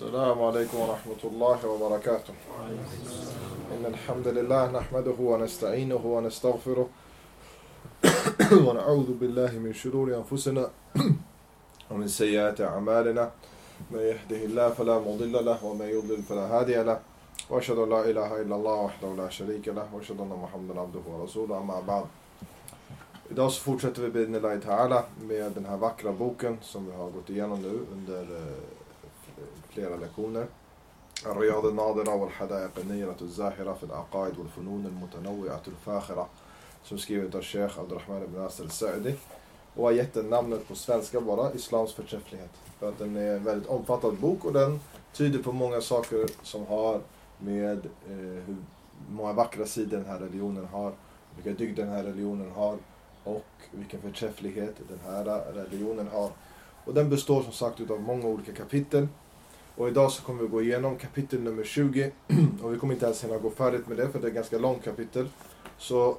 السلام عليكم ورحمة الله وبركاته. إن الحمد لله نحمده ونستعينه ونستغفره ونعوذ بالله من شرور أنفسنا ومن سيئات أعمالنا. من يهده الله فلا مضل له ومن يضلل فلا هادي له. وأشهد أن لا إله إلا الله وحده لا شريك له وأشهد أن محمدا عبده ورسوله. أما بعد. Idag så fortsätter vi bidnillahi ta'ala med den här vackra boken som vi har gått igenom nu under flera lektioner. الرياض الناظرة والحدائق النيرة الزاهرة في العقائد والفنون المتنوعة الفاخرة, som skrivet av Sheikh Abdurrahman ibn Nasir al-Sa'di, och har gett den namnet på svenska bara, Islams förträfflighet. För att den är en väldigt omfattande bok och den tyder på många saker som har med hur många vackra sidor den här religionen har, vilka dygder den här religionen har och vilken förträfflighet den här religionen har. Och den består som sagt av många olika kapitel. Och idag så kommer vi gå igenom kapitel nummer 20. Och vi kommer inte ens hinna gå färdigt med det, för det är ett ganska långt kapitel. Så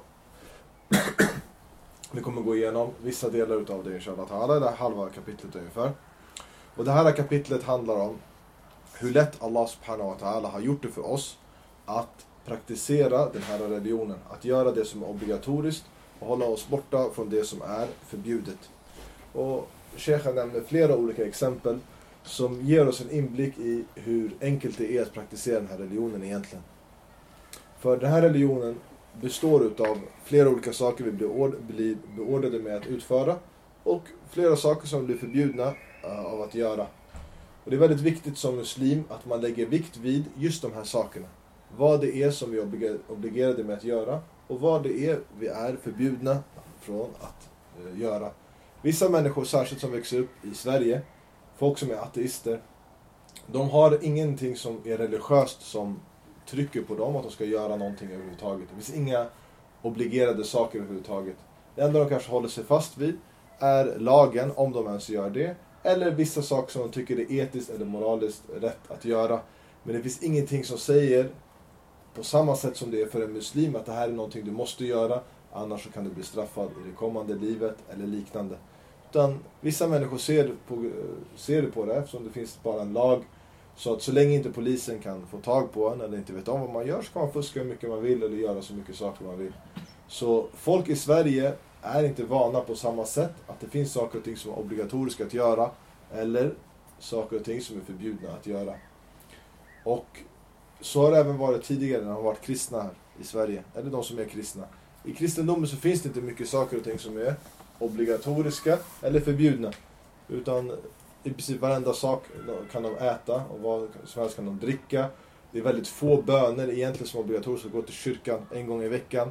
vi kommer gå igenom vissa delar utav det inshallah ta'ala. Det är halva kapitlet ungefär. Och det här kapitlet handlar om hur lätt Allah subhanahu wa ta'ala har gjort det för oss att praktisera den här religionen. Att göra det som är obligatoriskt och hålla oss borta från det som är förbjudet. Och Sheikhen nämner flera olika exempel som ger oss en inblick i hur enkelt det är att praktisera den här religionen egentligen. För den här religionen består utav flera olika saker vi blir beordrade med att utföra och flera saker som blir förbjudna av att göra. Och det är väldigt viktigt som muslim att man lägger vikt vid just de här sakerna. Vad det är som vi är obligerade med att göra och vad det är vi är förbjudna från att göra. Vissa människor, särskilt som växer upp i Sverige, folk som är ateister, de har ingenting som är religiöst som trycker på dem att de ska göra någonting överhuvudtaget. Det finns inga obligerade saker överhuvudtaget. Det enda de kanske håller sig fast vid är lagen, om de ens gör det, eller vissa saker som de tycker är etiskt eller moraliskt rätt att göra. Men det finns ingenting som säger på samma sätt som det är för en muslim att det här är någonting du måste göra, annars så kan du bli straffad i det kommande livet eller liknande. Utan vissa människor ser på det eftersom det finns bara en lag. Så att så länge inte polisen kan få tag på en eller inte vet om vad man gör, så kan man fuska hur mycket man vill eller göra så mycket saker man vill. Så folk i Sverige är inte vana på samma sätt att det finns saker och ting som är obligatoriska att göra eller saker och ting som är förbjudna att göra. Och så har det även varit tidigare när de har varit kristna här i Sverige, eller de som är kristna. I kristendomen så finns det inte mycket saker och ting som är obligatoriska eller förbjudna, utan i princip varenda sak kan de äta och vad som helst kan de dricka. Det är väldigt få böner egentligen som är obligatoriska, att gå till kyrkan en gång i veckan.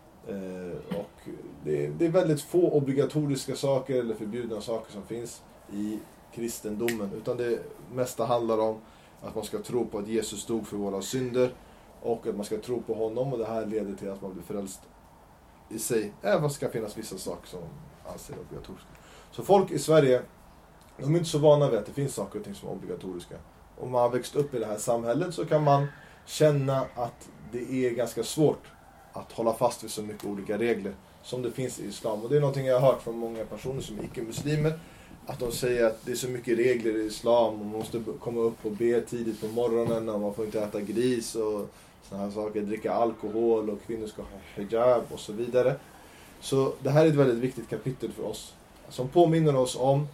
Och det är väldigt få obligatoriska saker eller förbjudna saker som finns i kristendomen, utan det mesta handlar om att man ska tro på att Jesus dog för våra synder och att man ska tro på honom, och det här leder till att man blir frälst i sig. Även ska finnas vissa saker som anser obligatoriska. Så folk i Sverige, de är inte så vana vid att det finns saker och ting som är obligatoriska. Om man har växt upp i det här samhället så kan man känna att det är ganska svårt att hålla fast vid så mycket olika regler som det finns i islam. Och det är någonting jag har hört från många personer som är icke-muslimer, att de säger att det är så mycket regler i islam och man måste komma upp och be tidigt på morgonen och man får inte äta gris och såna här saker, dricka alkohol och kvinnor ska ha hijab och så vidare. Så det här är ett väldigt viktigt kapitel för oss som påminner oss om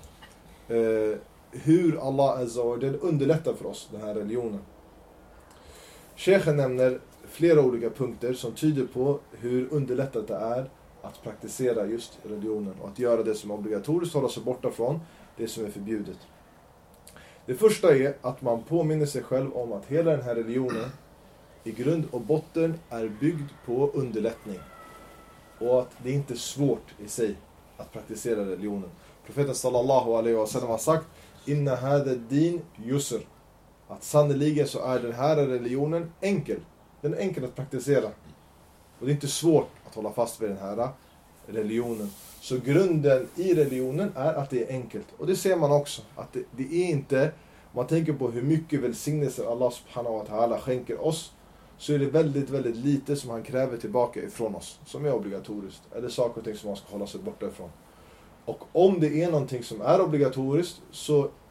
hur Allah Azza wa Jal underlättar för oss den här religionen. Sheikhen nämner flera olika punkter som tyder på hur underlättat det är att praktisera just religionen och att göra det som är obligatoriskt, hålla sig borta från det som är förbjudet. Det första är att man påminner sig själv om att hela den här religionen i grund och botten är byggd på underlättning. Och att det inte är svårt i sig att praktisera religionen. Profeten sallallahu alaihi wa sallam har sagt: Inna hada din yusr. Att sannoliken så är den här religionen enkel. Den är enkel att praktisera. Och det är inte svårt att hålla fast vid den här religionen. Så grunden i religionen är att det är enkelt. Och det ser man också. Att det är inte, om man tänker på hur mycket välsignelser Allah subhanahu wa ta'ala skänker oss, så är det väldigt, väldigt lite som han kräver tillbaka ifrån oss, som är obligatoriskt. Eller saker och ting som man ska hålla sig borta ifrån. Och om det är någonting som är obligatoriskt, så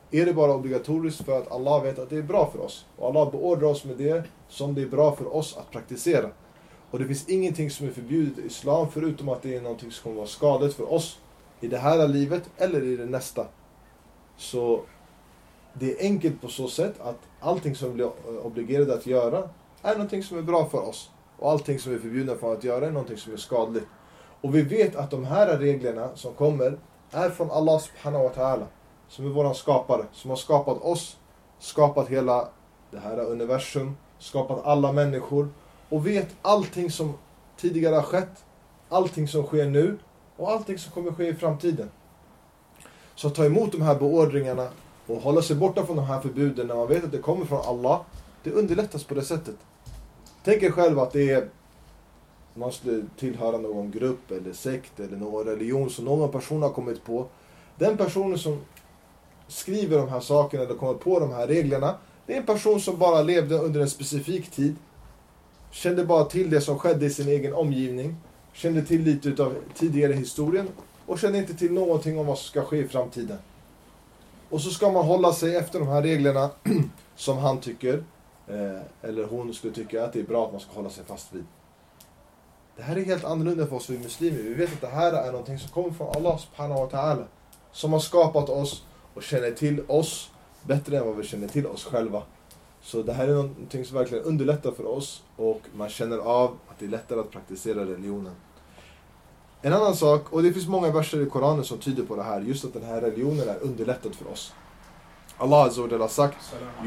är det bara obligatoriskt för att Allah vet att det är bra för oss. Och Allah beordrar oss med det som det är bra för oss att praktisera. Och det finns ingenting som är förbjudet i islam förutom att det är någonting som kommer vara skadligt för oss i det här livet eller i det nästa. Så det är enkelt på så sätt att allting som vi blir obligerade att göra är någonting som är bra för oss. Och allting som är förbjudna för att göra är någonting som är skadligt. Och vi vet att de här reglerna som kommer är från Allah subhanahu wa ta'ala. Som är våran skapare. Som har skapat oss. Skapat hela det här universum. Skapat alla människor. Och vet allting som tidigare har skett. Allting som sker nu. Och allting som kommer ske i framtiden. Så ta emot de här beordringarna. Och hålla sig borta från de här förbuden när man vet att det kommer från Allah. Det underlättas på det sättet. Tänk er själv att det är man skulle tillhöra någon grupp eller sekt eller någon religion som någon person har kommit på. Den personen som skriver de här sakerna eller kommer på de här reglerna, det är en person som bara levde under en specifik tid. Kände bara till det som skedde i sin egen omgivning. Kände till lite av tidigare historien och kände inte till någonting om vad som ska ske i framtiden. Och så ska man hålla sig efter de här reglerna som han tycker eller hon skulle tycka att det är bra att man ska hålla sig fast vid. Det här är helt annorlunda för oss vi muslimer. Vi vet att det här är någonting som kommer från Allah subhanahu wa ta'ala. Som har skapat oss och känner till oss bättre än vad vi känner till oss själva. Så det här är någonting som verkligen underlättar för oss. Och man känner av att det är lättare att praktisera religionen. En annan sak, och det finns många verser i Koranen som tyder på det här. Just att den här religionen är underlättad för oss. Allah azza wa jalla har sagt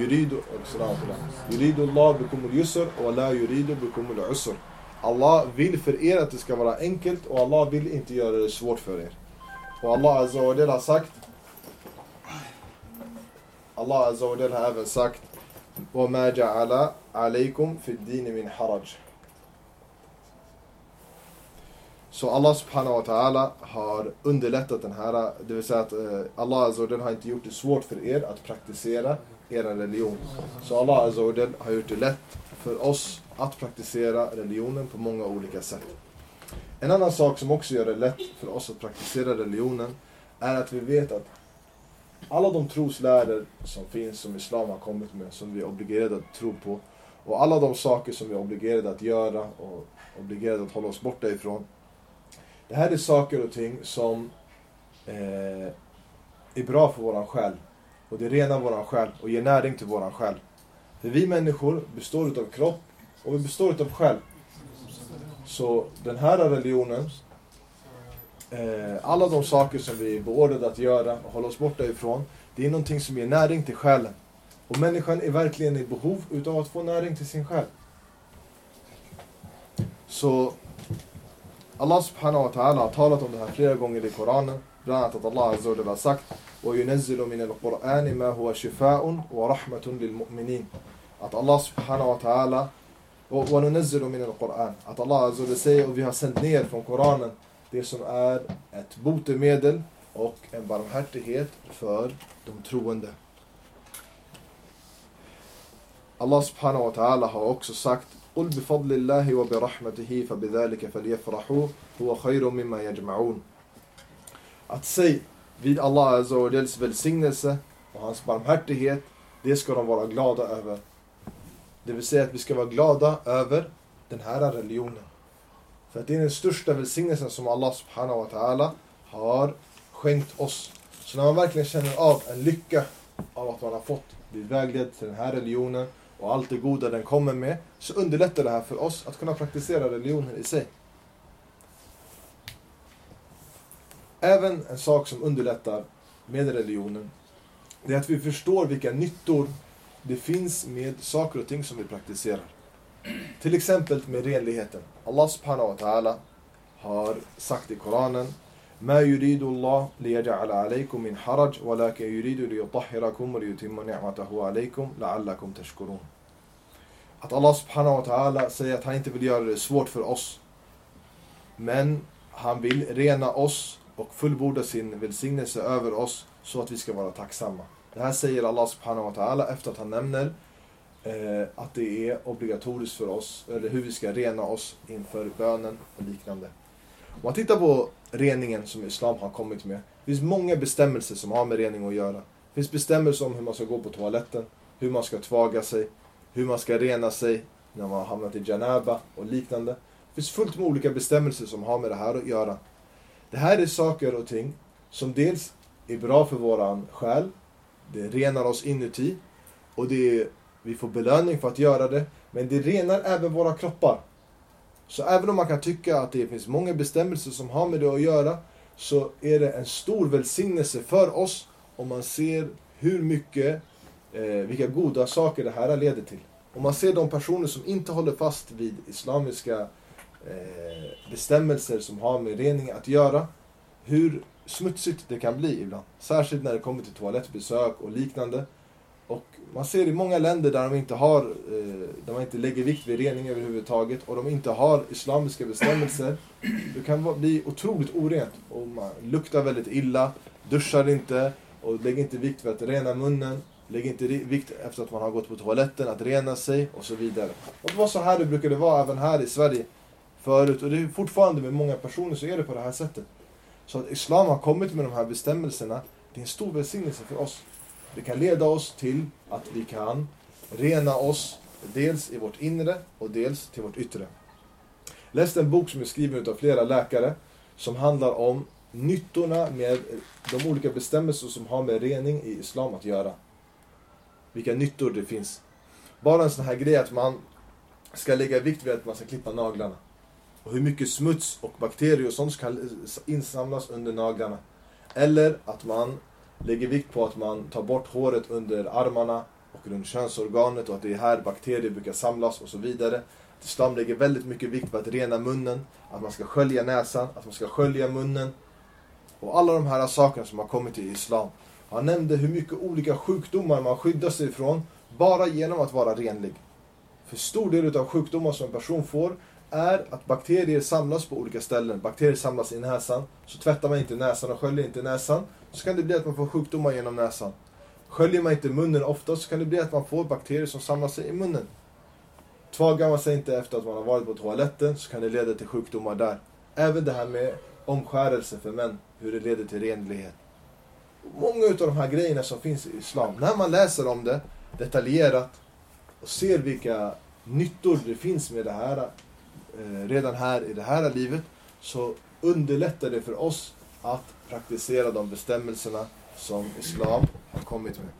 Yuridu Allah bikumul yusr wa la yuridu bikumul usr. Allah vill för er att det ska vara enkelt och Allah vill inte göra det svårt för er. Och Allah azza wa jalla har sagt Allah azza wa jalla har även sagt wa ma ja'ala alaykum fi ad-din min haraj. Så Allah subhanahu wa ta'ala har underlättat den här, det vill säga att Allah azza wa jalla har inte gjort det svårt för er att praktisera er religion. Så Allah azza wa jalla har gjort det lätt för oss att praktisera religionen på många olika sätt. En annan sak som också gör det lätt för oss att praktisera religionen är att vi vet att alla de trosläror som finns, som islam har kommit med, som vi är obligerade att tro på, och alla de saker som vi är obligerade att göra och obligerade att hålla oss borta ifrån, det här är saker och ting som är bra för våran själ. Och det renar våran själ och ger näring till våran själ. För vi människor består av kropp och vi består av själ. Så den här religionen, alla de saker som vi är beordrade att göra och hålla oss borta ifrån, det är någonting som ger näring till själen. Och människan är verkligen i behov utav att få näring till sin själ. Så Allah subhanahu wa ta'ala har talat om det här flera gånger i Koranen. Bland annat att Allah azza wa jalla har sagt وَيُنَزِّلُ مِنَ الْقُرْآنِ مَا هُوَ شِفَاءٌ وَرَحْمَةٌ لِلْمُؤْمِنِينَ. Att Allah subhanahu wa ta'ala وَنُنَزِّلُ مِنَ الْقُرْآنِ. Att Allah azza wa jalla säger, och vi har sänt ner från Koranen det som är ett botemedel och en barmhärtighet för de troende. Allah subhanahu wa ta'ala har också sagt قُلْ بِفَضْلِ اللَّهِ وَبِرَحْمَتِهِ فَبِذَلِكَ فَلْيَفْرَحُوا هُوَ خَيْرٌ مِمَّا يَجْمَعُونَ. Att säga vid Allah azza wa jallas välsignelse och hans barmhärtighet, det ska de vara glada över. Det vill säga att vi ska vara glada över den här religionen. För att det är den största välsignelsen som Allah subhanahu wa ta'ala har skänkt oss. Så när man verkligen känner av en lycka av att man har fått bli vägledd till den här religionen och allt det goda den kommer med, så underlättar det här för oss att kunna praktisera religionen i sig. Även en sak som underlättar med religionen, det är att vi förstår vilka nyttor det finns med saker och ting som vi praktiserar. Till exempel med renligheten. Allah subhanahu wa ta'ala har sagt i Koranen ما يريد الله ليجعل عليكم من حرج ولكن يريد ليطهركم وليتم نعمته عليكم لعلكم تشكرون. Att Allah subhanahu wa ta'ala säger att han inte vill göra det svårt för oss, men han vill rena oss och fullborda sin välsignelse över oss så att vi ska vara tacksamma. Det här säger Allah subhanahu wa ta'ala efter att han nämner att det är obligatoriskt för oss, eller hur vi ska rena oss inför bönen och liknande. Om man tittar på reningen som islam har kommit med, det finns många bestämmelser som har med rening att göra. Det finns bestämmelser om hur man ska gå på toaletten, hur man ska tvaga sig, hur man ska rena sig när man har hamnat i janaba och liknande. Det finns fullt med olika bestämmelser som har med det här att göra. Det här är saker och ting som dels är bra för våran själ, det renar oss inuti och vi får belöning för att göra det, men det renar även våra kroppar. Så även om man kan tycka att det finns många bestämmelser som har med det att göra, så är det en stor välsignelse för oss om man ser hur mycket, vilka goda saker det här leder till. Om man ser de personer som inte håller fast vid islamiska bestämmelser som har med rening att göra, hur smutsigt det kan bli ibland. Särskilt när det kommer till toalettbesök och liknande. Och man ser i många länder där där man inte lägger vikt vid rening överhuvudtaget och de inte har islamiska bestämmelser. Det kan bli otroligt orent och man luktar väldigt illa, duschar inte och lägger inte vikt vid att rena munnen, lägger inte vikt efter att man har gått på toaletten att rena sig och så vidare. Och det var så här det brukade vara även här i Sverige förut, och det är fortfarande med många personer så är det på det här sättet. Så att islam har kommit med de här bestämmelserna, det är en stor välsignelse för oss. Det kan leda oss till att vi kan rena oss dels i vårt inre och dels till vårt yttre. Jag läste en bok som är skriven av flera läkare som handlar om nyttorna med de olika bestämmelser som har med rening i islam att göra. Vilka nyttor det finns. Bara en sån här grej att man ska lägga vikt vid att man ska klippa naglarna. Och hur mycket smuts och bakterier och sånt ska insamlas under naglarna. Eller att man lägger vikt på att man tar bort håret under armarna och runt könsorganet och att det är här bakterier brukar samlas och så vidare. Islam lägger väldigt mycket vikt på att rena munnen, att man ska skölja näsan, att man ska skölja munnen och alla de här sakerna som har kommit i islam. Han nämnde hur mycket olika sjukdomar man skyddar sig ifrån bara genom att vara renlig. För stor del av sjukdomar som en person får är att bakterier samlas på olika ställen. Bakterier samlas i näsan, så tvättar man inte näsan och sköljer inte näsan, så kan det bli att man får sjukdomar genom näsan. Sköljer man inte munnen ofta, så kan det bli att man får bakterier som samlar sig i munnen. Tvagar man sig inte efter att man har varit på toaletten, så kan det leda till sjukdomar där. Även det här med omskärelse för män, hur det leder till renlighet. Många av de här grejerna som finns i islam, när man läser om det detaljerat och ser vilka nyttor det finns med det här redan här i det här livet, så underlättar det för oss att praktisera de bestämmelserna som islam har kommit med.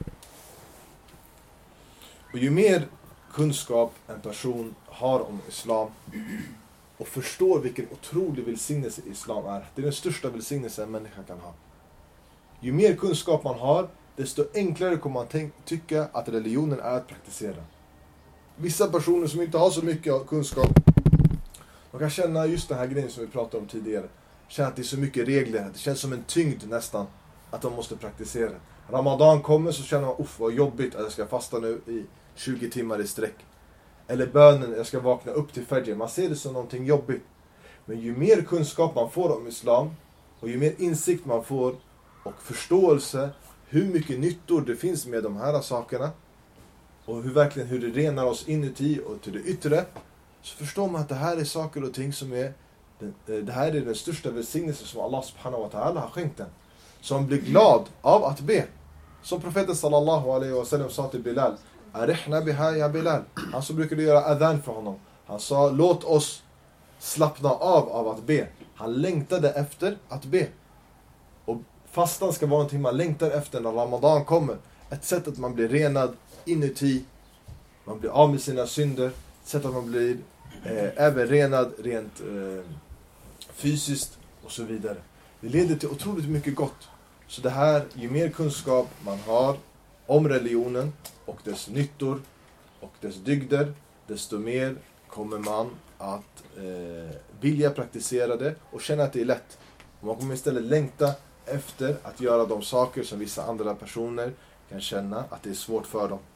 Och ju mer kunskap en person har om islam och förstår vilken otrolig välsignelse islam är, det är den största välsignelse en människa kan ha. Ju mer kunskap man har, desto enklare kommer man tycka att religionen är att praktisera. Vissa personer som inte har så mycket kunskap, de kan känna just den här grejen som vi pratade om tidigare. Känna att det är så mycket regler, det känns som en tyngd nästan att de måste praktisera. Ramadan kommer så känner man, vad jobbigt att jag ska fasta nu i 20 timmar i sträck. Eller bönen, jag ska vakna upp till fajr. Man ser det som någonting jobbigt. Men ju mer kunskap man får om islam och ju mer insikt man får och förståelse hur mycket nyttor det finns med de här sakerna och hur det renar oss inuti och till det yttre, så förstår man att det här är saker och ting som det här är den största välsignelsen som Allah subhanahu wa ta'ala har skänkt den. Som blir glad av att be. Som profeten sallallahu alaihi wa sallam sa till Bilal, Arihna biha ya Bilal. Han så brukade göra adhan för honom. Han sa, låt oss slappna av att be. Han längtade efter att be. Och fastan ska vara någonting man längtar efter när Ramadan kommer. Ett sätt att man blir renad inuti. Man blir av med sina synder. Ett sätt att man blir även renad rent fysiskt och så vidare. Det leder till otroligt mycket gott. Så det här, ju mer kunskap man har om religionen och dess nyttor och dess dygder, desto mer kommer man att vilja praktisera det och känna att det är lätt. Man kommer istället längta efter att göra de saker som vissa andra personer kan känna att det är svårt för dem.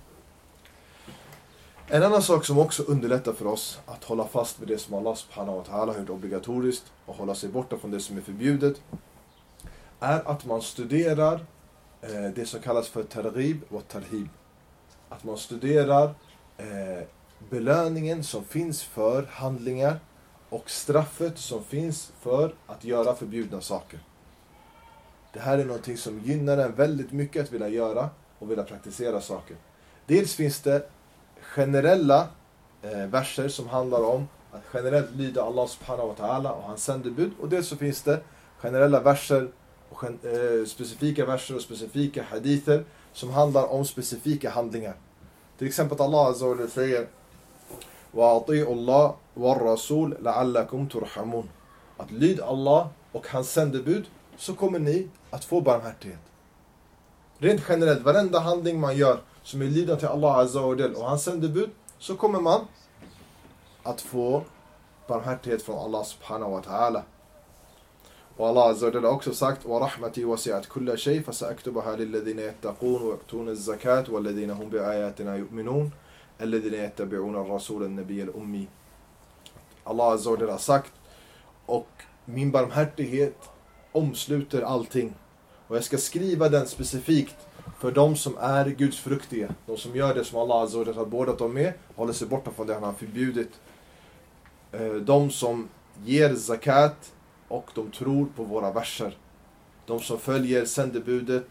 En annan sak som också underlättar för oss att hålla fast vid det som Allah subhanahu wa ta'ala har gjort obligatoriskt och hålla sig borta från det som är förbjudet är att man studerar det som kallas för targhib och tarhib. Att man studerar belöningen som finns för handlingar och straffet som finns för att göra förbjudna saker. Det här är någonting som gynnar en väldigt mycket att vilja göra och vilja praktisera saker. Dels finns det generella verser som handlar om att generellt lyda Allah subhanahu wa ta'ala och hans sändebud. Och dels så finns det generella verser och specifika verser och specifika hadither som handlar om specifika handlingar. Till exempel att Allah azza wa jalla säger وَأَطِيعُ اللَّهِ وَالرَّسُولِ لَعَلَّكُمْ تُرْحَمُونَ. Att lyda Allah och hans sändebud, så kommer ni att få barmhärtighet. Rent generellt, varenda handling man gör som är lydande till Allah azza wa jalla och hans sändebud, så kommer man att få barmhärtighet från Allah subhanahu wa ta'ala. Och Allah azza wa jalla har också sagt وَرَحْمَتِي وَسِعَتْ كُلَّ شَيْءٍ فَسَأَكْتُبُهَا لِلَّذِينَ يَتَّقُونَ وَيُؤْتُونَ الزَّكَاةَ وَالَّذِينَ هُمْ بِآيَاتِنَا يُؤْمِنُونَ الَّذِينَ يَتَّبِعُونَ الرَّسُولَ النَّبِيَّ الْأُمِّيَّ. Allah azza wa jalla har sagt, och min barmhärtighet omsluter allting. Och jag ska skriva den specifikt för de som är gudsfruktiga. De som gör det som Allah azza wa jalla har bådat dem med, håller sig borta från det han har förbjudit. De som ger zakat och de tror på våra verser. De som följer sändebudet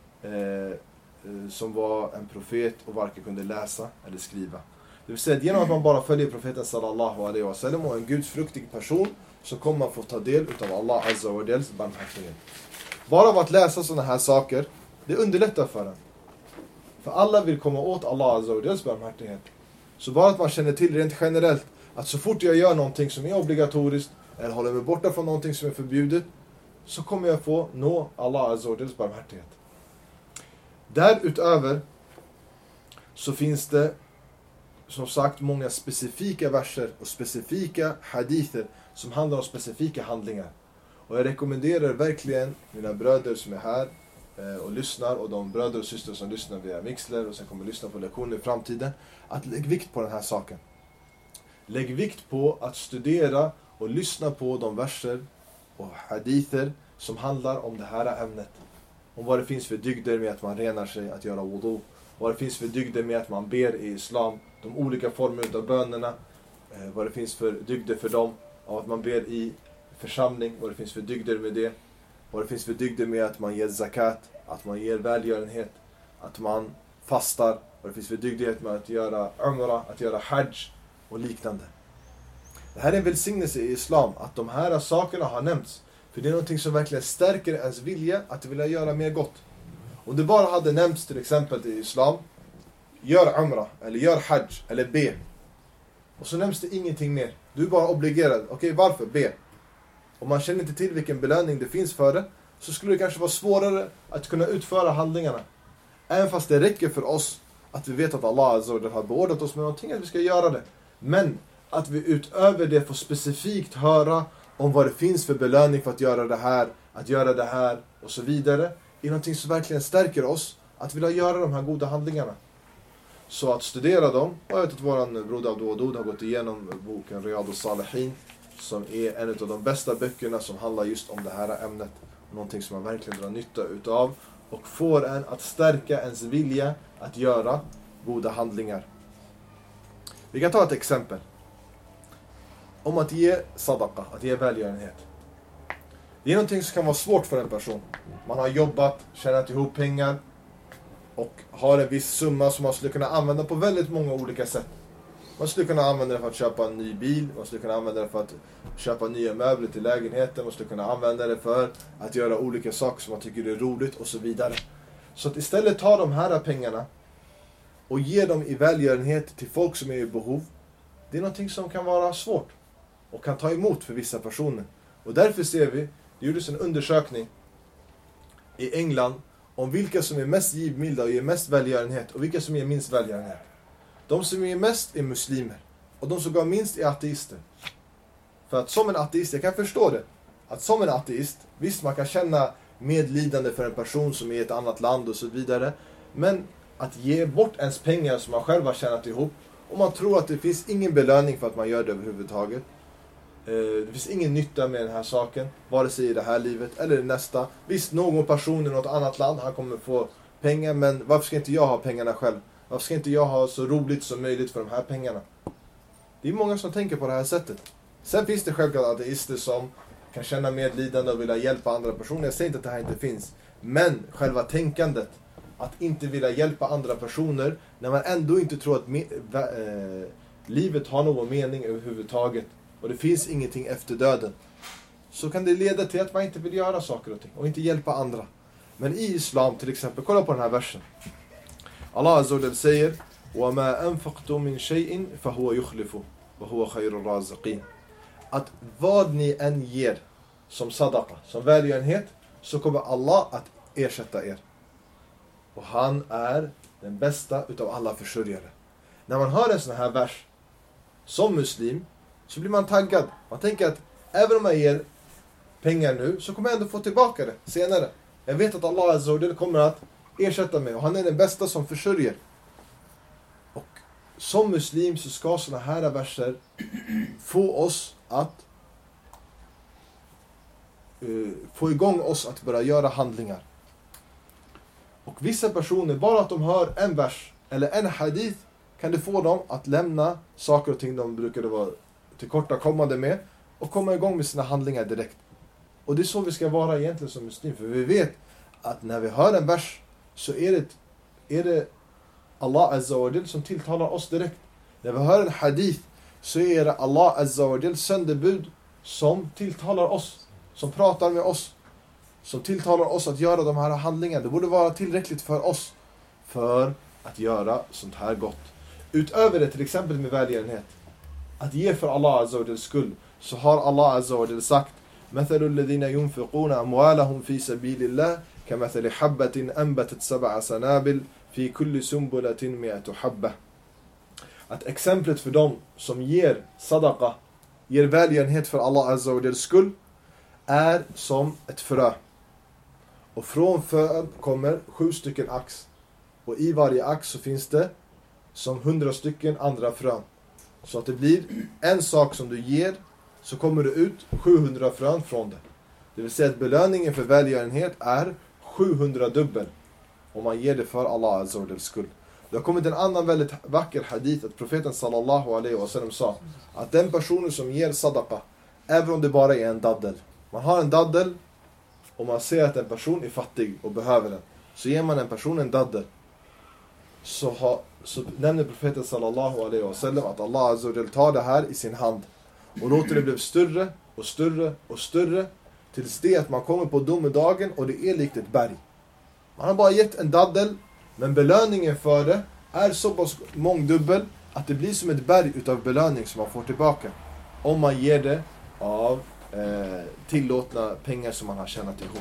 som var en profet och varken kunde läsa eller skriva. Det vill säga, genom att man bara följer profeten sallallahu alaihi wa sallam och en gudsfruktig person, så kommer man få ta del av Allah azza wa jallas barmhärtighet. Bara av att läsa sådana här saker, det underlättar för en. För alla vill komma åt Allah azza wa jallas barmhärtighet. Så bara att man känner till rent generellt att så fort jag gör någonting som är obligatoriskt eller håller mig borta från någonting som är förbjudet, så kommer jag få nå Allah azza wa jallas barmhärtighet. Därutöver så finns det som sagt många specifika verser och specifika hadither som handlar om specifika handlingar. Och jag rekommenderar verkligen mina bröder som är här och lyssnar, och de bröder och systrar som lyssnar via Mixler och sen kommer lyssna på lektioner i framtiden, att lägg vikt på den här saken. Lägg vikt på att studera och lyssna på de verser och hadither som handlar om det här ämnet. Om vad det finns för dygder med att man renar sig, att göra wudu. Vad det finns för dygder med att man ber i islam. De olika former av bönerna. Vad det finns för dygder för dem. Av att man ber i församling. Vad det finns för dygder med det. Vad det finns för dygder med att man ger zakat. Att man ger välgörenhet. Att man fastar. Vad det finns för dygdighet med att göra umrah. Att göra hajj och liknande. Det här är en välsignelse i islam. Att de här sakerna har nämnts. För det är någonting som verkligen stärker ens vilja att vilja göra mer gott. Om det bara hade nämnts till exempel i islam, gör umrah, eller gör hajj, eller be. Och så nämns det ingenting mer. Du är bara obligerad. Okej, varför? Be. Om man känner inte till vilken belöning det finns för det, så skulle det kanske vara svårare att kunna utföra handlingarna. Även fast det räcker för oss att vi vet att Allah azza wa jalla har beordrat oss med någonting, att vi ska göra det. Men att vi utöver det får specifikt höra om vad det finns för belöning för att göra det här och så vidare, är någonting som verkligen stärker oss att vilja göra de här goda handlingarna. Så att studera dem, och jag vet att våran broder Abdul Wadud har gått igenom boken Riyadus Salihin, som är en av de bästa böckerna som handlar just om det här ämnet. Någonting som man verkligen drar nytta utav och får en att stärka ens vilja att göra goda handlingar. Vi kan ta ett exempel. Om att ge sadaqa, att ge välgörenhet. Det är någonting som kan vara svårt för en person. Man har jobbat, tjänat ihop pengar och har en viss summa som man skulle kunna använda på väldigt många olika sätt. Man skulle kunna använda det för att köpa en ny bil, man skulle kunna använda det för att köpa nya möbler till lägenheten, man skulle kunna använda det för att göra olika saker som man tycker är roligt och så vidare. Så att istället ta de här pengarna och ge dem i välgörenhet till folk som är i behov. Det är någonting som kan vara svårt och kan ta emot för vissa personer. Och därför ser vi, det gjordes en undersökning i England om vilka som är mest givmilda och ger mest välgörenhet och vilka som ger minst välgörenhet. De som ger mest är muslimer och de som gav minst är ateister. För att som en ateist, jag kan förstå det, att som en ateist, visst man kan känna medlidande för en person som är i ett annat land och så vidare, men att ge bort ens pengar som man själv har tjänat ihop och man tror att det finns ingen belöning för att man gör det överhuvudtaget. Det finns ingen nytta med den här saken, vare sig i det här livet eller i nästa. Visst, någon person i något annat land, han kommer få pengar, men varför ska inte jag ha pengarna själv? Varför ska inte jag ha så roligt som möjligt för de här pengarna? Det är många som tänker på det här sättet. Sen finns det självklart ateister som kan känna medlidande och vilja hjälpa andra personer. Jag säger inte att det här inte finns. Men själva tänkandet, att inte vilja hjälpa andra personer när man ändå inte tror att livet har någon mening överhuvudtaget och det finns ingenting efter döden, så kan det leda till att man inte vill göra saker och ting och inte hjälpa andra. Men i islam till exempel, kolla på den här versen. Allah Azza wa Jalla säger: وَمَا أَنفَقْتُم مِّن شَيْءٍ فَهُوَ يُخْلِفُهُ وَهُوَ خَيْرُ الرَّازِقِينَ. Att vad ni än ger som sadaqa, som välgörenhet, så kommer Allah att ersätta er. Och han är den bästa utav alla försörjare. När man hör en sån här vers som muslim, så blir man taggad. Man tänker att även om jag ger pengar nu, så kommer jag ändå få tillbaka det senare. Jag vet att Allah Azza wa Jalla kommer att ersätta mig och han är den bästa som försörjer. Och som muslim så ska såna här verser få oss att få igång oss att börja göra handlingar. Och vissa personer, bara att de hör en vers eller en hadith, kan det få dem att lämna saker och ting de brukade vara tillkortakommande med och komma igång med sina handlingar direkt. Och det är så vi ska vara egentligen som muslim, för vi vet att när vi hör en vers så är det Allah Azza wa Jalla som tilltalar oss direkt. När vi hör en hadith så är det Allah Azza wa Jalla sändebud som tilltalar oss, som pratar med oss, som tilltalar oss att göra de här handlingarna. Det borde vara tillräckligt för oss för att göra sånt här gott. Utöver det, till exempel med välgörenhet, att ge för Allah Azza wa Jalla skull, så har Allah Azza wa Jalla sagt: مثل الذين ينفقون أموالهم في سبيل الله كمثل حبة أنبتت 7 سنابل في كل سنبلة 100 حبة. Att exemplet för dem som ger sadaqa, ger välgörenhet för Allah Azza wa Jalla skull, är som ett frö. Och från frön kommer 7 stycken ax. Och i varje ax så finns det som 100 stycken andra frön. Så att det blir en sak som du ger, så kommer det ut 700 frön från det. Det vill säga att belöningen för välgörenhet är 700 dubbel. Om man ger det för Allah Azza wa Jalla skull. Det har kommit en annan väldigt vacker hadith att profeten sallallahu alaihi wasallam sa att den personen som ger sadaqa, även om det bara är en daddel. Man har en daddel och man ser att en person är fattig och behöver den. Så ger man en person en daddel. Så nämner profeten sallallahu alaihi wasallam att Allah Azza wa Jalla tar det här i sin hand och låter det bli större och större och större tills det att man kommer på domedagen och det är likt ett berg. Man har bara gett en daddel, men belöningen för det är så pass mångdubbel att det blir som ett berg utav belöning som man får tillbaka. Om man ger det av tillåtna pengar som man har tjänat ihop.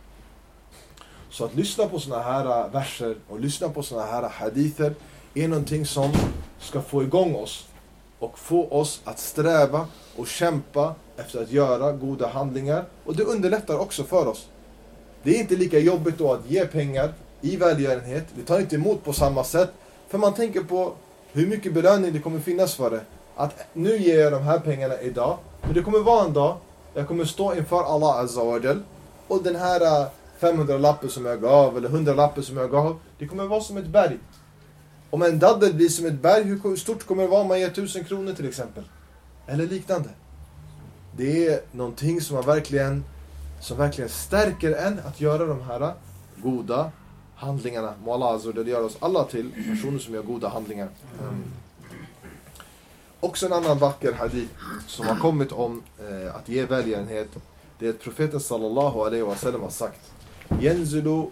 Så att lyssna på såna här verser och lyssna på såna här hadither är någonting som ska få igång oss och få oss att sträva och kämpa efter att göra goda handlingar. Och det underlättar också för oss. Det är inte lika jobbigt då att ge pengar i välgörenhet. Vi tar inte emot på samma sätt. För man tänker på hur mycket belöning det kommer finnas för det. Att nu ger jag de här pengarna idag. Men det kommer vara en dag jag kommer stå inför Allah Azza wa Jal. Och den här 500-lappen som jag gav eller 100-lappen som jag gav, det kommer vara som ett berg. Om en daddel blir som ett berg, hur stort kommer det vara om man ger 1000 kronor till exempel? Eller liknande. Det är någonting som verkligen stärker en att göra de här goda handlingarna. Må Allah Azza wa Jal göra oss alla till personer som gör goda handlingar. Också en annan vacker hadith som har kommit om att ge välgörenhet. Det är att profeten sallallahu alaihi wa sallam har sagt: ينزل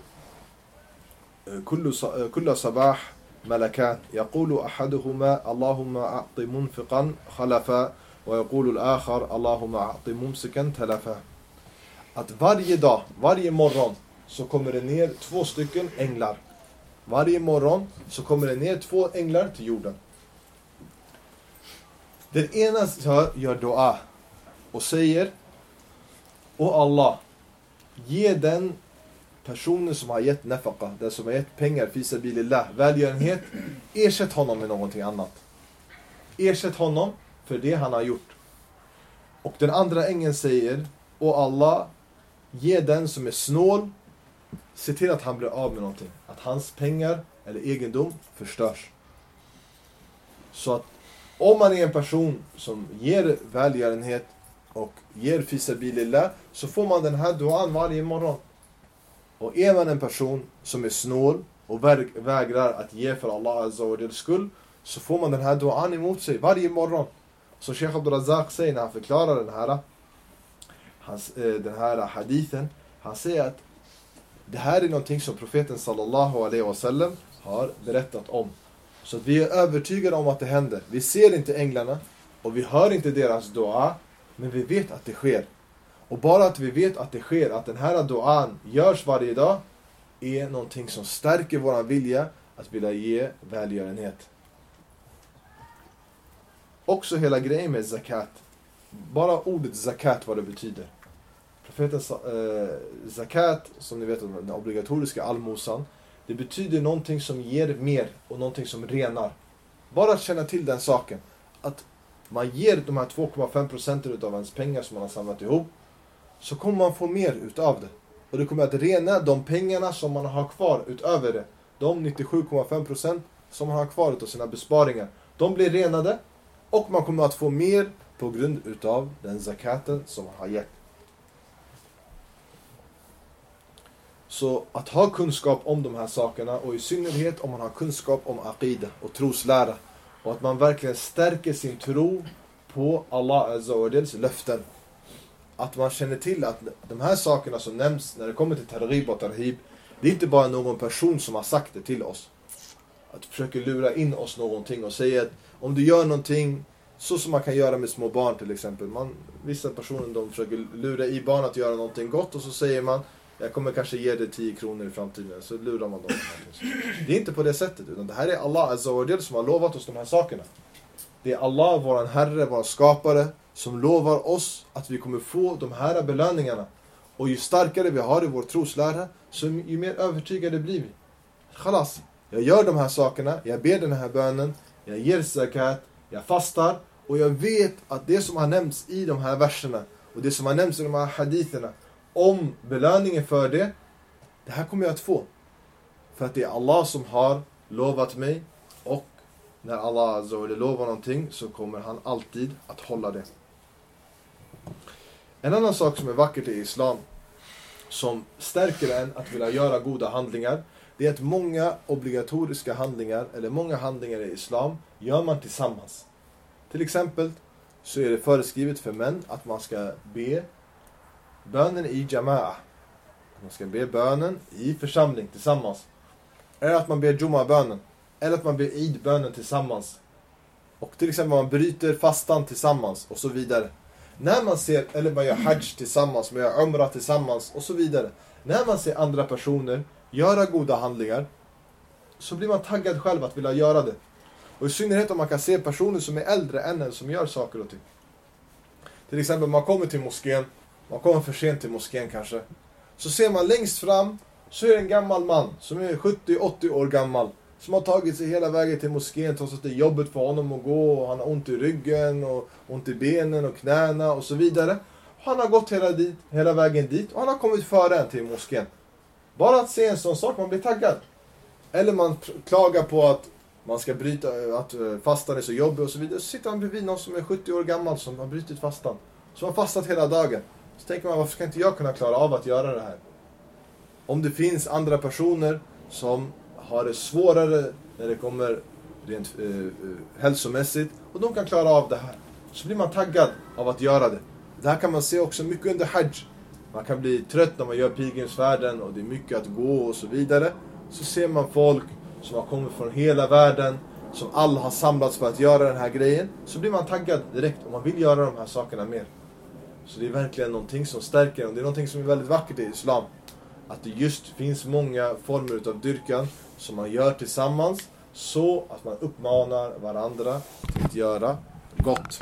كل صباح ملكان يقول أحدهما اللهم أعط منفقا خلفا ويقول الآخر اللهم أعط ممسكا تلفا. Att varje dag, varje morgon så kommer det ner 2 stycken änglar. Varje morgon så kommer det ner 2 änglar till jorden. Den ena gör dua och säger: Åh Allah, ge den personen som har gett nafaqa, den som har gett pengar fi sabilillah, välgörenhet, ersätt honom med någonting annat. Ersätt honom för det han har gjort. Och den andra ängeln säger: Åh Allah, ge den som är snål, se till att han blir av med någonting. Att hans pengar eller egendom förstörs. Så att om man är en person som ger välgörenhet, och ger fisabilillah, så får man den här duan varje morgon. Och är man en person som är snål och vägrar att ge för Allah Azza wa Jals skull, så får man den här duan emot sig varje morgon. Så Sheikh Abdul Razak säger när han förklarar den här hadithen, han säger att det här är någonting som profeten sallallahu alaihi wasallam har berättat om. Så att vi är övertygade om att det händer. Vi ser inte änglarna och vi hör inte deras dua, men vi vet att det sker. Och bara att vi vet att det sker, att den här duan görs varje dag, är någonting som stärker vår vilja att vilja ge välgörenhet. Också hela grejen med zakat. Bara ordet zakat, vad det betyder. Profetens zakat, som ni vet, den obligatoriska allmosan, det betyder någonting som ger mer och någonting som renar. Bara att känna till den saken. Att man ger de här 2,5% utav ens pengar som man har samlat ihop, så kommer man få mer utav det. Och det kommer att rena de pengarna som man har kvar utöver det. De 97,5% som man har kvar utav sina besparingar. De blir renade och man kommer att få mer på grund utav den zakaten som man har gett. Så att ha kunskap om de här sakerna, och i synnerhet om man har kunskap om aqida och troslära, och att man verkligen stärker sin tro på Allah Azza wa Jals löften. Att man känner till att de här sakerna som nämns när det kommer till targhib och tarhib, det är inte bara någon person som har sagt det till oss. Att försöka lura in oss någonting och säga att om du gör någonting, så som man kan göra med små barn till exempel. Vissa personer, de försöker lura i barn att göra någonting gott, och så säger man, jag kommer kanske ge dig 10 kronor i framtiden. Så lurar man dem. Det är inte på det sättet, utan det här är Allah Azza wa Jal som har lovat oss de här sakerna. Det är Allah, våran Herre, vår skapare, som lovar oss att vi kommer få de här belöningarna. Och ju starkare vi har i vår troslära, så ju mer övertygade blir vi. Khalas, jag gör de här sakerna, jag ber den här bönen, jag ger zakat, jag fastar, och jag vet att det som har nämnts i de här verserna och det som har nämnts i de här haditherna om belöningen för det här kommer jag att få. För att det är Allah som har lovat mig, och när Allah Azza wa Jalla lovar någonting, så kommer han alltid att hålla det. En annan sak som är vackert i Islam, som stärker en att vilja göra goda handlingar, det är att många obligatoriska handlingar, eller många handlingar i Islam, gör man tillsammans. Till exempel så är det föreskrivet för män att man ska be bönen i jama'a. Man ska be bönen i församling tillsammans. Eller att man ber Jumma-bönen. Eller att man ber Eid-bönen tillsammans. Och till exempel man bryter fastan tillsammans och så vidare. När man ser, eller man gör hajj tillsammans, man gör umrah tillsammans och så vidare. När man ser andra personer göra goda handlingar, så blir man taggad själv att vilja göra det. Och i synnerhet om man kan se personer som är äldre än en som gör saker och ting. Till exempel man kommer till moskén, man kommer för sent till moskén kanske. Så ser man längst fram, så är det en gammal man som är 70-80 år gammal. Som har tagit sig hela vägen till moskén trots att det är jobbigt för honom att gå. Och han har ont i ryggen och ont i benen och knäna och så vidare. Han har gått hela vägen dit och han har kommit före en till moskén. Bara att se en sån sak, man blir taggad. Eller man klagar på att man ska bryta, att fastan är så jobbig och så vidare. Så sitter han bredvid någon som är 70 år gammal som har brutit fastan. Som har fastat hela dagen. Så tänker man, varför ska inte jag kunna klara av att göra det här? Om det finns andra personer som har det svårare när det kommer rent hälsomässigt, och de kan klara av det här, så blir man taggad av att göra det. Det här kan man se också mycket under hajj. Man kan bli trött när man gör pilgrimsfärden och det är mycket att gå och så vidare. Så ser man folk som har kommit från hela världen, som alla har samlats för att göra den här grejen, så blir man taggad direkt och man vill göra de här sakerna mer. Så det är verkligen någonting som stärker, och det är någonting som är väldigt vackert i Islam. Att det just finns många former av dyrkan som man gör tillsammans, så att man uppmanar varandra till att göra gott.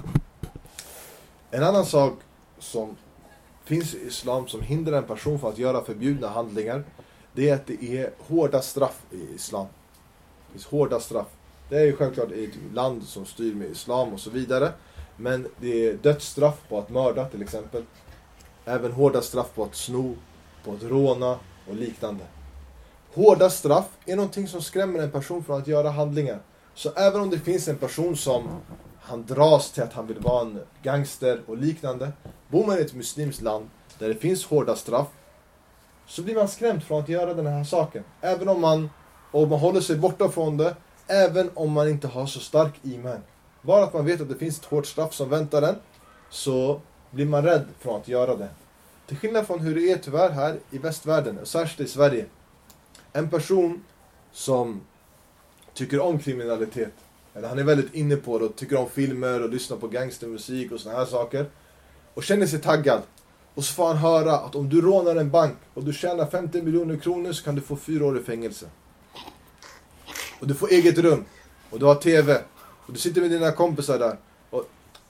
En annan sak som finns i Islam som hindrar en person från att göra förbjudna handlingar, det är att det är hårda straff i Islam. Det finns hårda straff. Det är ju självklart i ett land som styr med Islam och så vidare. Men det är dödsstraff på att mörda till exempel. Även hårda straff på att sno, på att råna och liknande. Hårda straff är någonting som skrämmer en person från att göra handlingar. Så även om det finns en person som han dras till att han vill vara en gangster och liknande. Bor man i ett muslimskt land där det finns hårda straff, så blir man skrämd från att göra den här saken. Även om man håller sig borta från det, även om man inte har så stark iman. Bara att man vet att det finns ett hårt straff som väntar en, så blir man rädd från att göra det. Till skillnad från hur det är tyvärr här i västvärlden, och särskilt i Sverige. En person som tycker om kriminalitet, eller han är väldigt inne på det och tycker om filmer och lyssnar på gangstermusik och såna här saker, och känner sig taggad. Och så får han höra att om du rånar en bank och du tjänar 50 miljoner kronor, så kan du få 4 år i fängelse. Och du får eget rum. Och du har tv. Och du sitter med dina kompisar där. Och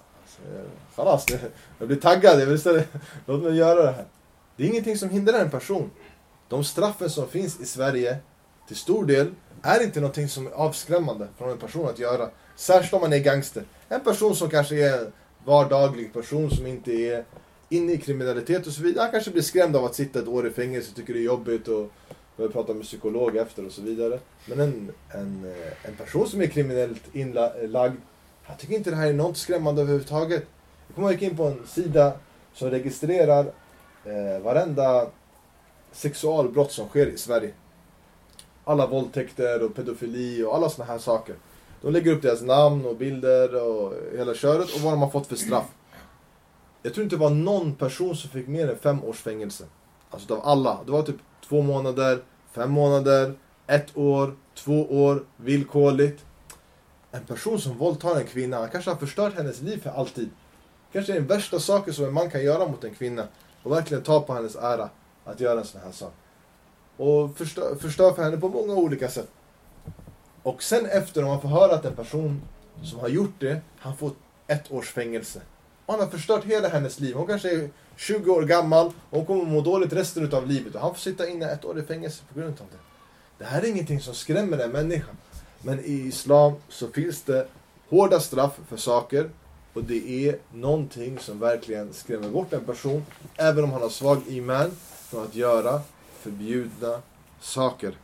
jag blir taggad. Jag vill istället, låt mig göra det här. Det är ingenting som hindrar en person. De straffen som finns i Sverige till stor del är inte någonting som är avskrämmande från en person att göra. Särskilt om man är gangster. En person som kanske är en vardaglig person som inte är inne i kriminalitet och så vidare. Han kanske blir skrämd av att sitta ett år i fängelse, tycker det är jobbigt och börjar prata med psykolog efter och så vidare. Men en person som är kriminellt inlagd, jag tycker inte det här är något skrämmande överhuvudtaget. Jag kommer in på en sida som registrerar varenda sexualbrott som sker i Sverige. Alla våldtäkter och pedofili och alla såna här saker. De lägger upp deras namn och bilder och hela köret och vad de har fått för straff. Jag tror inte det var någon person som fick mer än 5 års fängelse. Alltså av alla. Det var typ 2 månader, 5 månader, 1 år, 2 år, villkorligt. En person som våldtar en kvinna, han kanske har förstört hennes liv för alltid. Kanske är den värsta saken som en man kan göra mot en kvinna. Och verkligen ta på hennes ära att göra en sån här sak. Och förstör för henne på många olika sätt. Och sen efter, om man får höra att en person som har gjort det, han får 1 års fängelse. Och han har förstört hela hennes liv. Hon kanske är 20 år gammal och hon kommer må dåligt resten av livet. Och han får sitta inne 1 år i fängelse på grund av det. Det här är ingenting som skrämmer en människa. Men i islam så finns det hårda straff för saker. Och det är någonting som verkligen skrämmer bort en person, även om han har svag iman, från att göra förbjudna saker.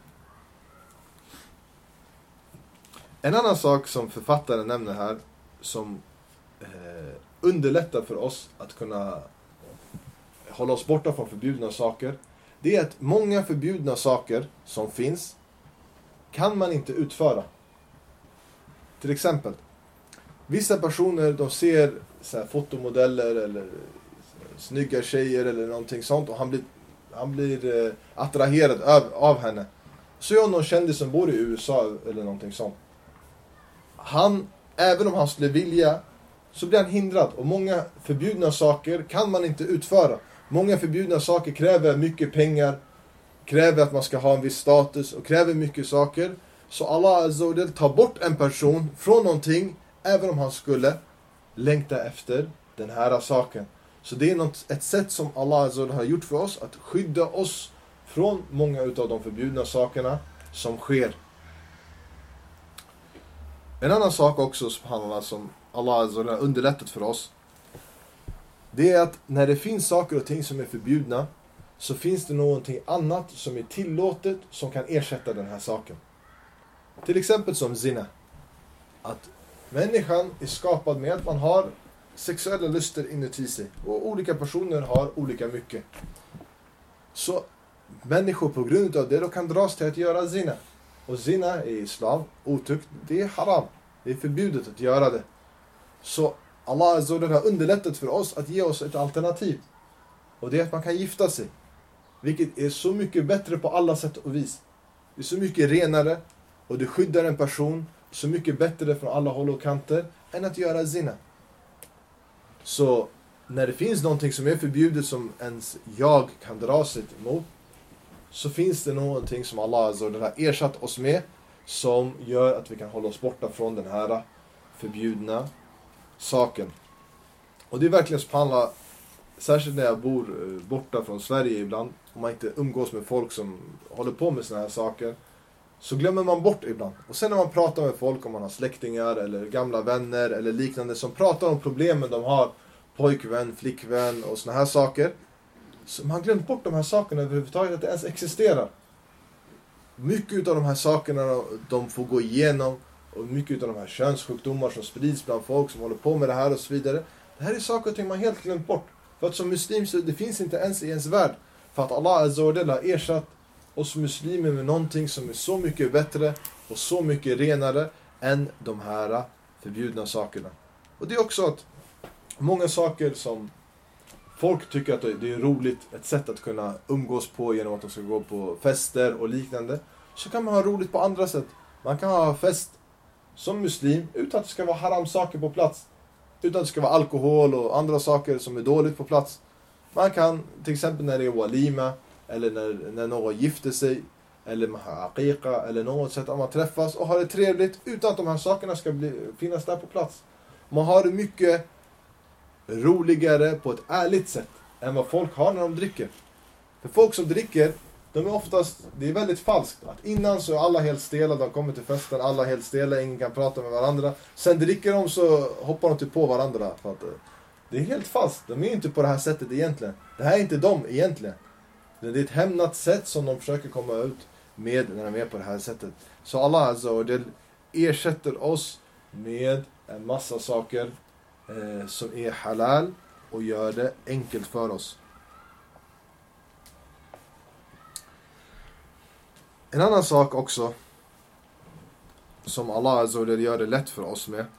En annan sak som författaren nämner här, som underlättar för oss att kunna hålla oss borta från förbjudna saker, det är att många förbjudna saker som finns kan man inte utföra. Till exempel, vissa personer, de ser så här fotomodeller eller snygga tjejer eller någonting sånt, och han blir attraherad av henne. Så är någon kändis som bor i USA eller någonting sånt. Även om han skulle vilja, så blir han hindrad. Och många förbjudna saker kan man inte utföra. Många förbjudna saker kräver mycket pengar, kräver att man ska ha en viss status och kräver mycket saker. Så Allah Azza wa Jal tar bort en person från någonting, även om han skulle längta efter den här saken. Så det är ett sätt som Allah Azza wa Jal har gjort för oss att skydda oss från många av de förbjudna sakerna som sker. En annan sak också, subhanallah, som Allah Azza wa Jal har underlättat för oss, det är att när det finns saker och ting som är förbjudna, så finns det någonting annat som är tillåtet som kan ersätta den här saken. Till exempel som zina. Att människan är skapad med att man har sexuella luster inuti sig. Och olika personer har olika mycket. Så människor på grund av det då kan dras till att göra zina. Och zina i islam, otukt, det är haram. Det är förbjudet att göra det. Så Allah Azza wa Jalla har underlättat för oss att ge oss ett alternativ. Och det är att man kan gifta sig. Vilket är så mycket bättre på alla sätt och vis. Det är så mycket renare. Och det skyddar en person så mycket bättre från alla håll och kanter än att göra zina. Så när det finns någonting som är förbjudet som ens jag kan dra sig emot, så finns det någonting som Allah Azza wa Jalla har ersatt oss med som gör att vi kan hålla oss borta från den här förbjudna saken. Och det är verkligen subhanallah, särskilt när jag bor borta från Sverige ibland, om man inte umgås med folk som håller på med såna här saker, så glömmer man bort ibland. Och sen när man pratar med folk, om man har släktingar eller gamla vänner eller liknande som pratar om problemen de har, pojkvän, flickvän och såna här saker, så man glömt bort de här sakerna överhuvudtaget, att det ens existerar. Mycket av de här sakerna de får gå igenom och mycket av de här könssjukdomar som sprids bland folk som håller på med det här och så vidare. Det här är saker och ting man helt glömt bort. För att som muslim så det finns inte ens i ens värld. För att Allah Azza wa Jalla har ersatt oss muslimer med någonting som är så mycket bättre och så mycket renare än de här förbjudna sakerna. Och det är också att många saker som folk tycker att det är roligt, ett sätt att kunna umgås på genom att de ska gå på fester och liknande, så kan man ha roligt på andra sätt. Man kan ha fest som muslim utan att det ska vara haram saker på plats. Utan att det ska vara alkohol och andra saker som är dåligt på plats. Man kan till exempel när det är walima eller när någon gifter sig eller man har aqiqa eller något sätt att man träffas och har det trevligt utan att de här sakerna ska finnas där på plats. Man har det mycket roligare på ett ärligt sätt än vad folk har när de dricker. För folk som dricker, de är oftast, det är väldigt falskt. Att innan så är alla helt stela, de kommer till festen, alla helt stela, ingen kan prata med varandra. Sen dricker de så hoppar de typ på varandra. För att det är helt falskt, de är inte på det här sättet egentligen. Det här är inte de egentligen. Det är ett hämnat sätt som de försöker komma ut med när de är på det här sättet. Så Allah Azza wa Jal ersätter oss med en massa saker som är halal och gör det enkelt för oss. En annan sak också som Allah Azza wa Jal gör det lätt för oss med,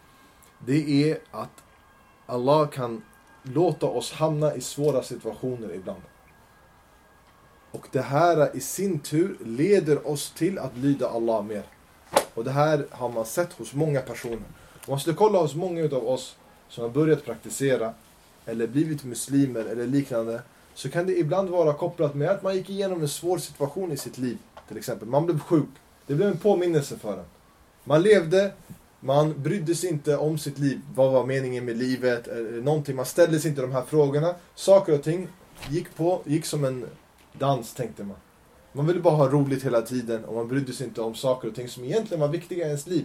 det är att Allah kan låta oss hamna i svåra situationer ibland. Och det här i sin tur leder oss till att lyda Allah mer. Och det här har man sett hos många personer. Om man skulle kolla hos många av oss som har börjat praktisera eller blivit muslimer eller liknande, så kan det ibland vara kopplat med att man gick igenom en svår situation i sitt liv. Till exempel, man blev sjuk. Det blev en påminnelse för en. Man levde, man brydde sig inte om sitt liv. Vad var meningen med livet? Någonting. Man ställde sig inte de här frågorna. Saker och ting gick som en dans, tänkte man. Man ville bara ha roligt hela tiden och man brydde sig inte om saker och ting som egentligen var viktiga i ens liv.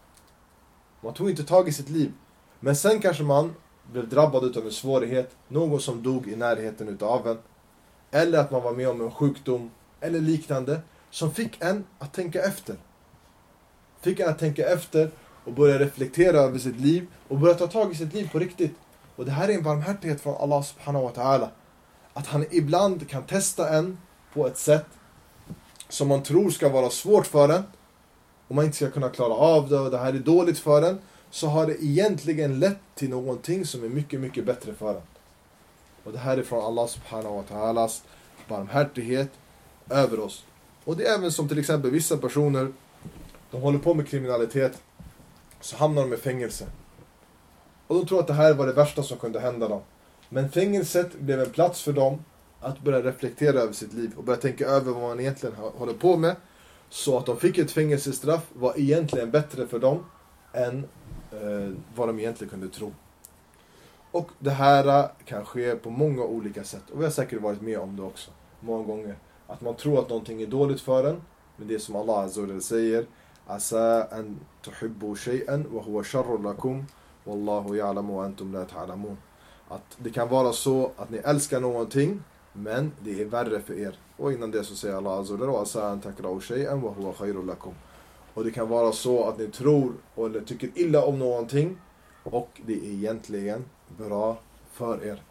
Man tog inte tag i sitt liv. Men sen kanske man blev drabbad av en svårighet. Någon som dog i närheten utav en. Eller att man var med om en sjukdom eller liknande som fick en att tänka efter. Fick en att tänka efter och börja reflektera över sitt liv och börja ta tag i sitt liv på riktigt. Och det här är en barmhärtighet från Allah subhanahu wa ta'ala. Att han ibland kan testa en på ett sätt som man tror ska vara svårt för en. Och man inte ska kunna klara av det och det här är dåligt för en. Så har det egentligen lett till någonting som är mycket, mycket bättre för en. Och det här är från Allah subhanahu wa ta'alas barmhärtighet över oss. Och det är även som till exempel vissa personer, de håller på med kriminalitet, så hamnar de i fängelse. Och de tror att det här var det värsta som kunde hända dem. Men fängelset blev en plats för dem att börja reflektera över sitt liv och börja tänka över vad man egentligen håller på med. Så att de fick ett fängelsestraff var egentligen bättre för dem än vad de egentligen kunde tro. Och det här kan ske på många olika sätt. Och vi har säkert varit med om det också. Många gånger. Att man tror att någonting är dåligt för en. Men det som Allah Azza wa Jalla säger. Asa an tuhibbu shay'an wa huwa sharrun lakum. Wallahu ya'lamu wa antum la ta'lamun. Att det kan vara så att ni älskar någonting. Men det är värre för er. Och innan det så säger Allah Azza wa Jalla. Asa an takrahu shay'an wa huwa khayrun lakum. Och det kan vara så att ni tror eller tycker illa om någonting. Och det är egentligen bra för er.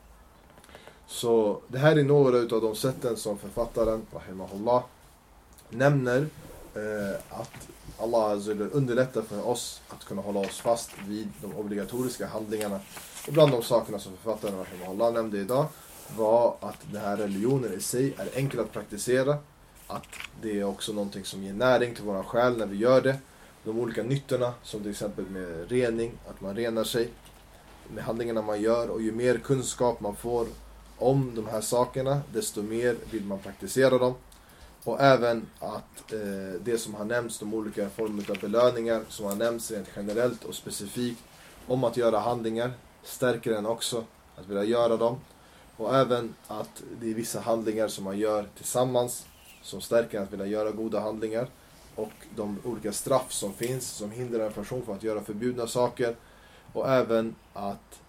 Så det här är några av de sätten som författaren, rahimahullah, nämner att Allah Azza wa Jalla underlättar för oss att kunna hålla oss fast vid de obligatoriska handlingarna. Och bland de sakerna som författaren, rahimahullah, nämnde idag var att den här religionen i sig är enkel att praktisera. Att det är också någonting som ger näring till våra själ när vi gör det. De olika nyttorna, som till exempel med rening, att man renar sig med handlingarna man gör. Och ju mer kunskap man får om de här sakerna, desto mer vill man praktisera dem. Och även att det som har nämnts, de olika former av belöningar som har nämnts rent generellt och specifikt om att göra handlingar, stärker en också att vilja göra dem. Och även att det är vissa handlingar som man gör tillsammans som stärker att vilja göra goda handlingar. Och de olika straff som finns som hindrar en person från att göra förbjudna saker. Och även att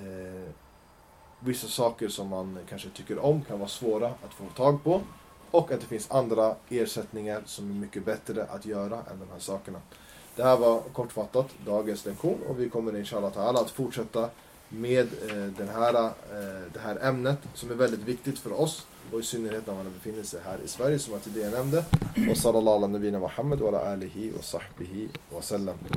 vissa saker som man kanske tycker om kan vara svåra att få tag på. Och att det finns andra ersättningar som är mycket bättre att göra än de här sakerna. Det här var kortfattat dagens lektion, och vi kommer inshallah ta'ala att fortsätta med det här ämnet som är väldigt viktigt för oss, och i synnerhet när man befinner sig här i Sverige, som jag tidigare nämnde. Och sallallahu ala nabina Muhammad wa ala alihi wa sahbihi wa sallam.